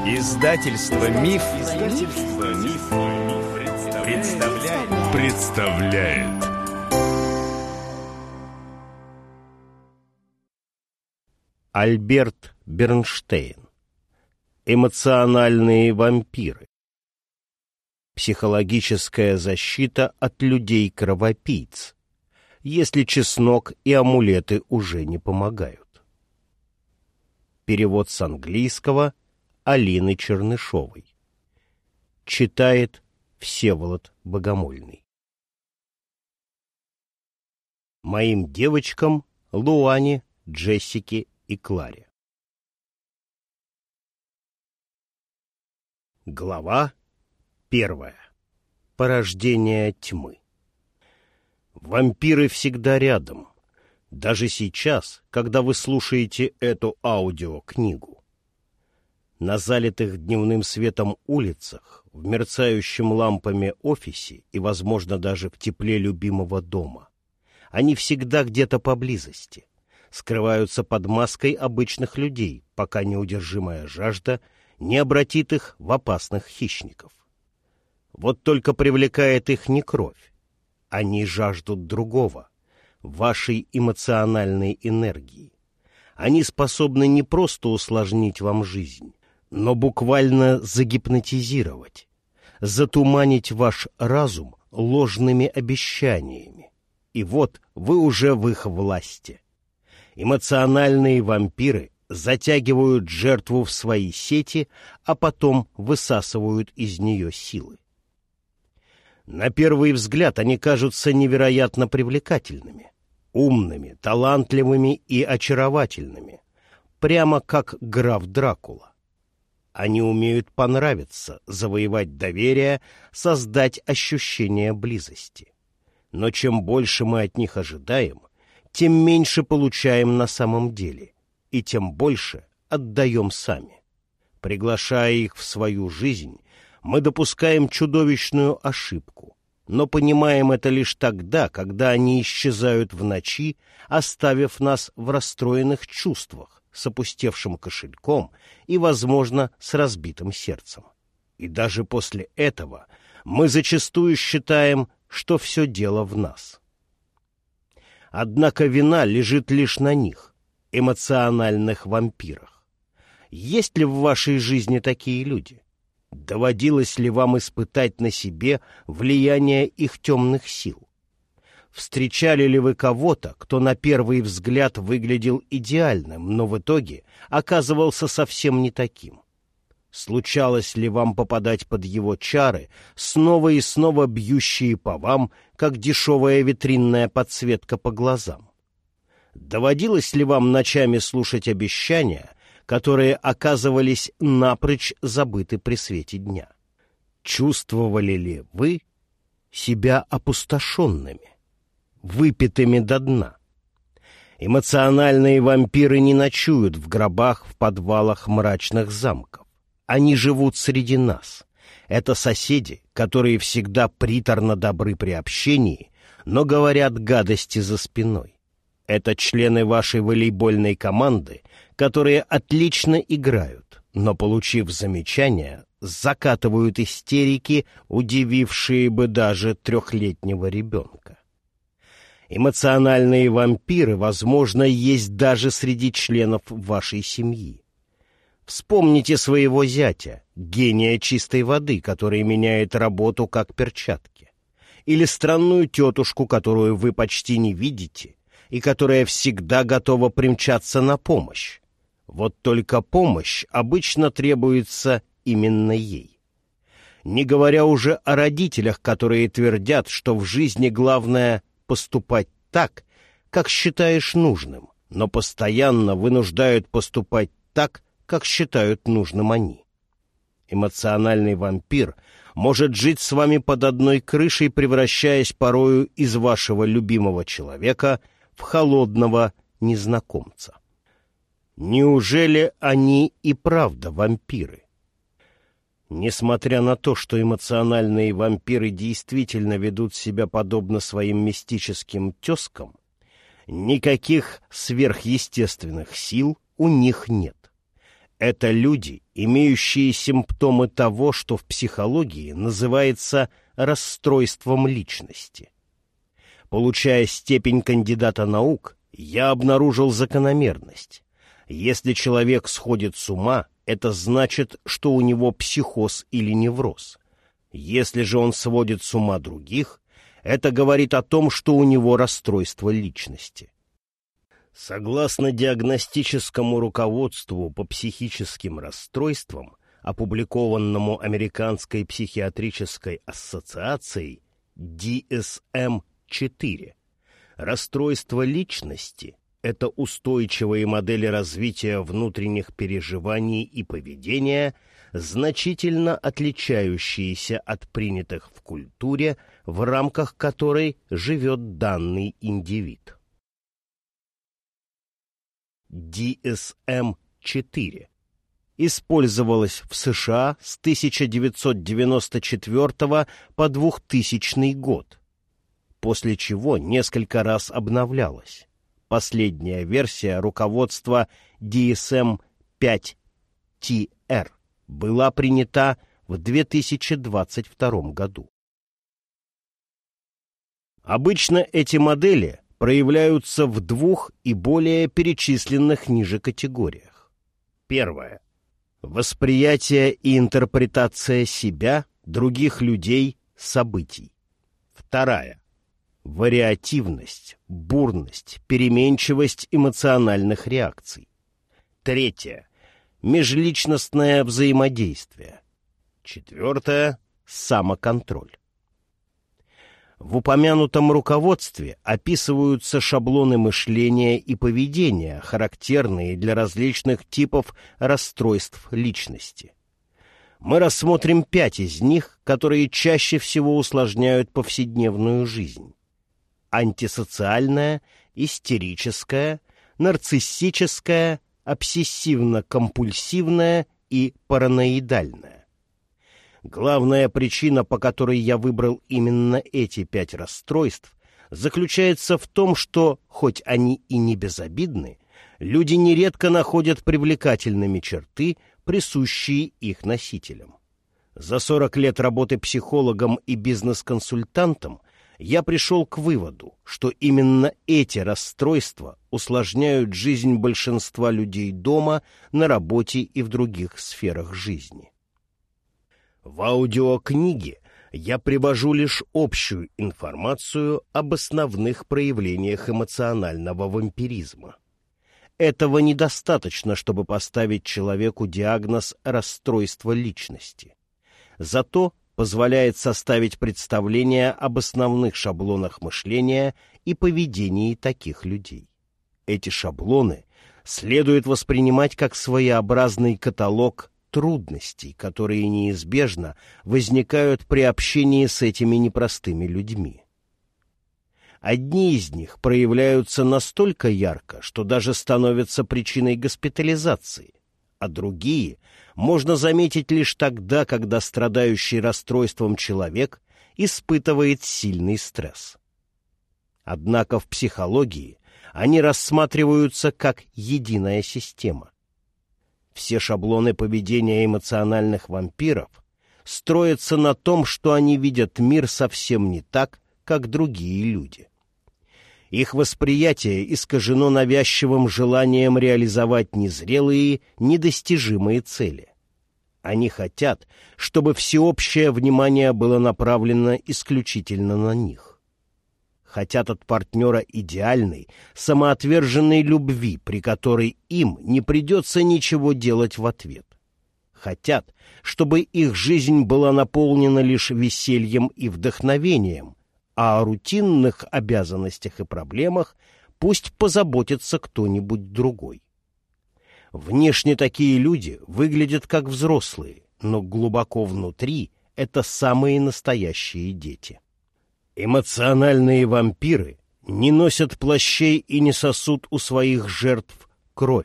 Издательство Миф, представляет. Альберт Бернштейн. Эмоциональные вампиры. Психологическая защита от людей-кровопийц, если чеснок и амулеты уже не помогают. Перевод с английского Алины Чернышовой. Читает Всеволод Богомольный. Моим девочкам Луане, Джессике и Кларе. Глава 1. Порождение тьмы. Вампиры всегда рядом, даже сейчас, когда вы слушаете эту аудиокнигу. На залитых дневным светом улицах, в мерцающем лампами офисе и, возможно, даже в тепле любимого дома. Они всегда где-то поблизости, скрываются под маской обычных людей, пока неудержимая жажда не обратит их в опасных хищников. Вот только привлекает их не кровь. Они жаждут другого, вашей эмоциональной энергии. Они способны не просто усложнить вам жизнь, но буквально загипнотизировать, затуманить ваш разум ложными обещаниями. И вот вы уже в их власти. Эмоциональные вампиры затягивают жертву в свои сети, а потом высасывают из нее силы. На первый взгляд они кажутся невероятно привлекательными, умными, талантливыми и очаровательными, прямо как граф Дракула. Они умеют понравиться, завоевать доверие, создать ощущение близости. Но чем больше мы от них ожидаем, тем меньше получаем на самом деле, и тем больше отдаем сами. Приглашая их в свою жизнь, мы допускаем чудовищную ошибку, но понимаем это лишь тогда, когда они исчезают в ночи, оставив нас в расстроенных чувствах, с опустевшим кошельком и, возможно, с разбитым сердцем. И даже после этого мы зачастую считаем, что все дело в нас. Однако вина лежит лишь на них, эмоциональных вампирах. Есть ли в вашей жизни такие люди? Доводилось ли вам испытать на себе влияние их темных сил? Встречали ли вы кого-то, кто на первый взгляд выглядел идеальным, но в итоге оказывался совсем не таким? Случалось ли вам попадать под его чары, снова и снова бьющие по вам, как дешевая витринная подсветка по глазам? Доводилось ли вам ночами слушать обещания, которые оказывались напрочь забыты при свете дня? Чувствовали ли вы себя опустошенными, выпитыми до дна? Эмоциональные вампиры не ночуют в гробах в подвалах мрачных замков. Они живут среди нас. Это соседи, которые всегда приторно добры при общении, но говорят гадости за спиной. Это члены вашей волейбольной команды, которые отлично играют, но, получив замечания, закатывают истерики, удивившие бы даже 3-летнего ребенка. Эмоциональные вампиры, возможно, есть даже среди членов вашей семьи. Вспомните своего зятя, гения чистой воды, который меняет работу как перчатки. Или странную тетушку, которую вы почти не видите, и которая всегда готова примчаться на помощь. Вот только помощь обычно требуется именно ей. Не говоря уже о родителях, которые твердят, что в жизни главное поступать так, как считаешь нужным, но постоянно вынуждают поступать так, как считают нужным они. Эмоциональный вампир может жить с вами под одной крышей, превращаясь порою из вашего любимого человека в холодного незнакомца. Неужели они и правда вампиры? Несмотря на то, что эмоциональные вампиры действительно ведут себя подобно своим мистическим тезкам, никаких сверхъестественных сил у них нет. Это люди, имеющие симптомы того, что в психологии называется расстройством личности. Получая степень кандидата наук, я обнаружил закономерность. Если человек сходит с ума, это значит, что у него психоз или невроз. Если же он сводит с ума других, это говорит о том, что у него расстройство личности. Согласно диагностическому руководству по психическим расстройствам, опубликованному Американской психиатрической ассоциацией DSM-4, расстройство личности — это устойчивые модели развития внутренних переживаний и поведения, значительно отличающиеся от принятых в культуре, в рамках которой живет данный индивид. DSM-4 использовалась в США с 1994 по 2000 год, после чего несколько раз обновлялась. Последняя версия руководства DSM-5-TR была принята в 2022 году. Обычно эти модели проявляются в двух и более перечисленных ниже категориях. Первое. Восприятие и интерпретация себя, других людей, событий. Вторая. Вариативность, бурность, переменчивость эмоциональных реакций. Третье. Межличностное взаимодействие. Четвертое. Самоконтроль. В упомянутом руководстве описываются шаблоны мышления и поведения, характерные для различных типов расстройств личности. Мы рассмотрим 5 из них, которые чаще всего усложняют повседневную жизнь. Антисоциальная, истерическая, нарциссическая, обсессивно-компульсивная и параноидальная. Главная причина, по которой я выбрал именно эти 5 расстройств, заключается в том, что, хоть они и не безобидны, люди нередко находят привлекательными черты, присущие их носителям. За 40 лет работы психологом и бизнес-консультантом я пришел к выводу, что именно эти расстройства усложняют жизнь большинства людей дома, на работе и в других сферах жизни. В аудиокниге я привожу лишь общую информацию об основных проявлениях эмоционального вампиризма. Этого недостаточно, чтобы поставить человеку диагноз расстройства личности. Зато позволяет составить представление об основных шаблонах мышления и поведении таких людей. Эти шаблоны следует воспринимать как своеобразный каталог трудностей, которые неизбежно возникают при общении с этими непростыми людьми. Одни из них проявляются настолько ярко, что даже становятся причиной госпитализации, а другие можно заметить лишь тогда, когда страдающий расстройством человек испытывает сильный стресс. Однако в психологии они рассматриваются как единая система. Все шаблоны поведения эмоциональных вампиров строятся на том, что они видят мир совсем не так, как другие люди. Их восприятие искажено навязчивым желанием реализовать незрелые, недостижимые цели. Они хотят, чтобы всеобщее внимание было направлено исключительно на них. Хотят от партнера идеальной, самоотверженной любви, при которой им не придется ничего делать в ответ. Хотят, чтобы их жизнь была наполнена лишь весельем и вдохновением, а о рутинных обязанностях и проблемах пусть позаботится кто-нибудь другой. Внешне такие люди выглядят как взрослые, но глубоко внутри это самые настоящие дети. Эмоциональные вампиры не носят плащей и не сосут у своих жертв кровь.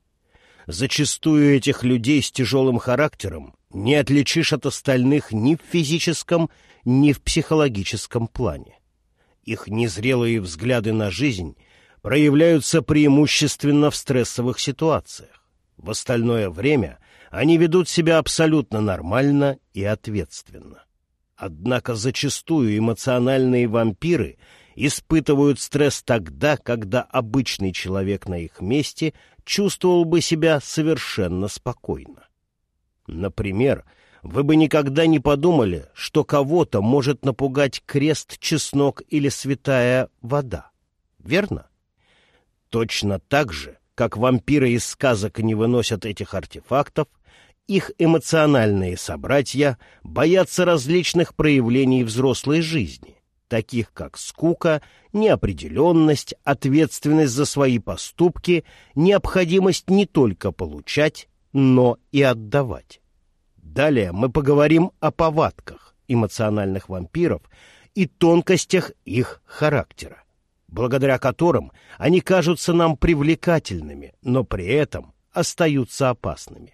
Зачастую этих людей с тяжелым характером не отличишь от остальных ни в физическом, ни в психологическом плане. Их незрелые взгляды на жизнь проявляются преимущественно в стрессовых ситуациях. В остальное время они ведут себя абсолютно нормально и ответственно. Однако зачастую эмоциональные вампиры испытывают стресс тогда, когда обычный человек на их месте чувствовал бы себя совершенно спокойно. Например, вы бы никогда не подумали, что кого-то может напугать крест, чеснок или святая вода. Верно? Точно так же, как вампиры из сказок не выносят этих артефактов, их эмоциональные собратья боятся различных проявлений взрослой жизни, таких как скука, неопределенность, ответственность за свои поступки, необходимость не только получать, но и отдавать. Далее мы поговорим о повадках эмоциональных вампиров и тонкостях их характера, благодаря которым они кажутся нам привлекательными, но при этом остаются опасными.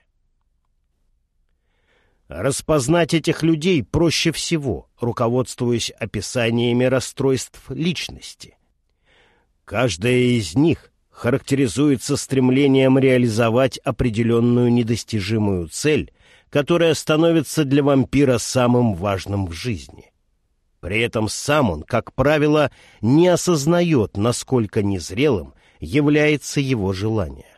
Распознать этих людей проще всего, руководствуясь описаниями расстройств личности. Каждая из них характеризуется стремлением реализовать определенную недостижимую цель, которая становится для вампира самым важным в жизни. При этом сам он, как правило, не осознает, насколько незрелым является его желание.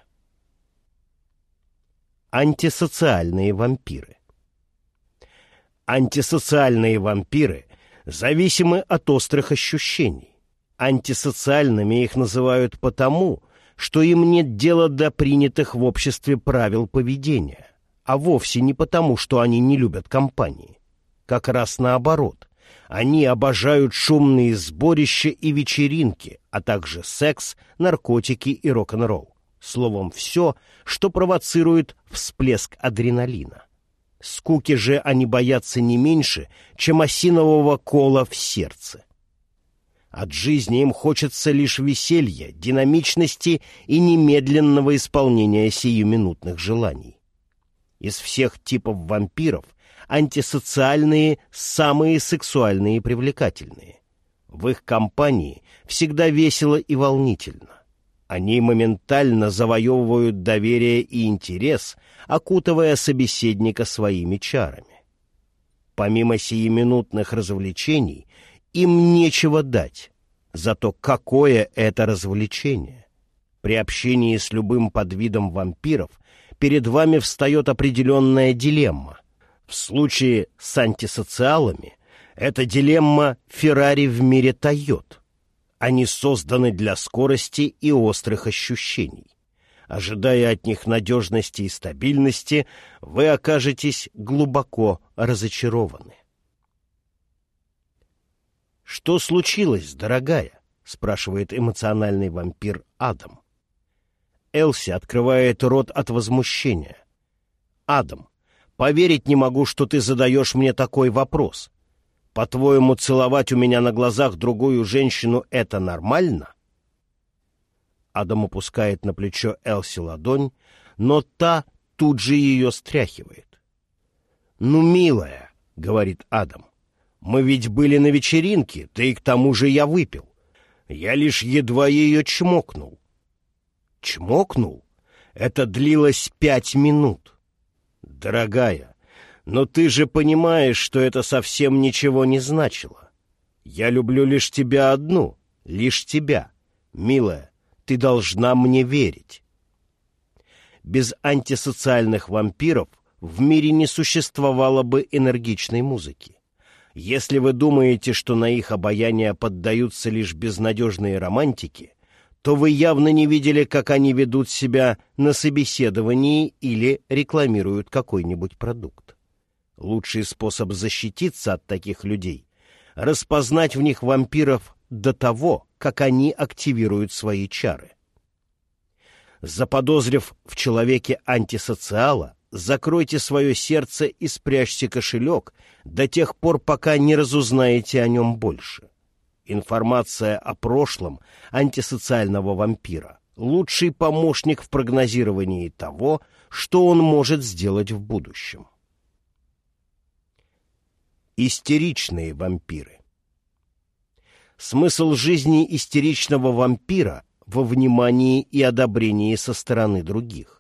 Антисоциальные вампиры. Антисоциальные вампиры зависимы от острых ощущений. Антисоциальными их называют потому, что им нет дела до принятых в обществе правил поведения, а вовсе не потому, что они не любят компании. Как раз наоборот. Они обожают шумные сборища и вечеринки, а также секс, наркотики и рок-н-ролл. Словом, все, что провоцирует всплеск адреналина. Скуки же они боятся не меньше, чем осинового кола в сердце. От жизни им хочется лишь веселья, динамичности и немедленного исполнения сиюминутных желаний. Из всех типов вампиров антисоциальные самые сексуальные и привлекательные. В их компании всегда весело и волнительно. Они моментально завоевывают доверие и интерес, окутывая собеседника своими чарами. Помимо сиюминутных развлечений, им нечего дать. Зато какое это развлечение! При общении с любым подвидом вампиров перед вами встает определенная дилемма. В случае с антисоциалами эта дилемма «Феррари в мире Тойот». Они созданы для скорости и острых ощущений. Ожидая от них надежности и стабильности, вы окажетесь глубоко разочарованы. «Что случилось, дорогая?» — спрашивает эмоциональный вампир Адам. Элси открывает рот от возмущения. «Адам, поверить не могу, что ты задаешь мне такой вопрос. По-твоему, целовать у меня на глазах другую женщину — это нормально?» Адам опускает на плечо Элси ладонь, но та тут же ее стряхивает. «Ну, милая», — говорит Адам, — «мы ведь были на вечеринке, да и к тому же я выпил. Я лишь едва ее чмокнул». «Чмокнул? Это длилось 5 минут». «Дорогая, но ты же понимаешь, что это совсем ничего не значило. Я люблю лишь тебя одну, лишь тебя. Милая, ты должна мне верить». Без антисоциальных вампиров в мире не существовало бы энергичной музыки. Если вы думаете, что на их обаяние поддаются лишь безнадежные романтики, то вы явно не видели, как они ведут себя на собеседовании или рекламируют какой-нибудь продукт. Лучший способ защититься от таких людей — распознать в них вампиров до того, как они активируют свои чары. Заподозрив в человеке антисоциала, закройте свое сердце и спрячьте кошелек до тех пор, пока не разузнаете о нем больше. Информация о прошлом антисоциального вампира — лучший помощник в прогнозировании того, что он может сделать в будущем. Истеричные вампиры. Смысл жизни истеричного вампира во внимании и одобрении со стороны других.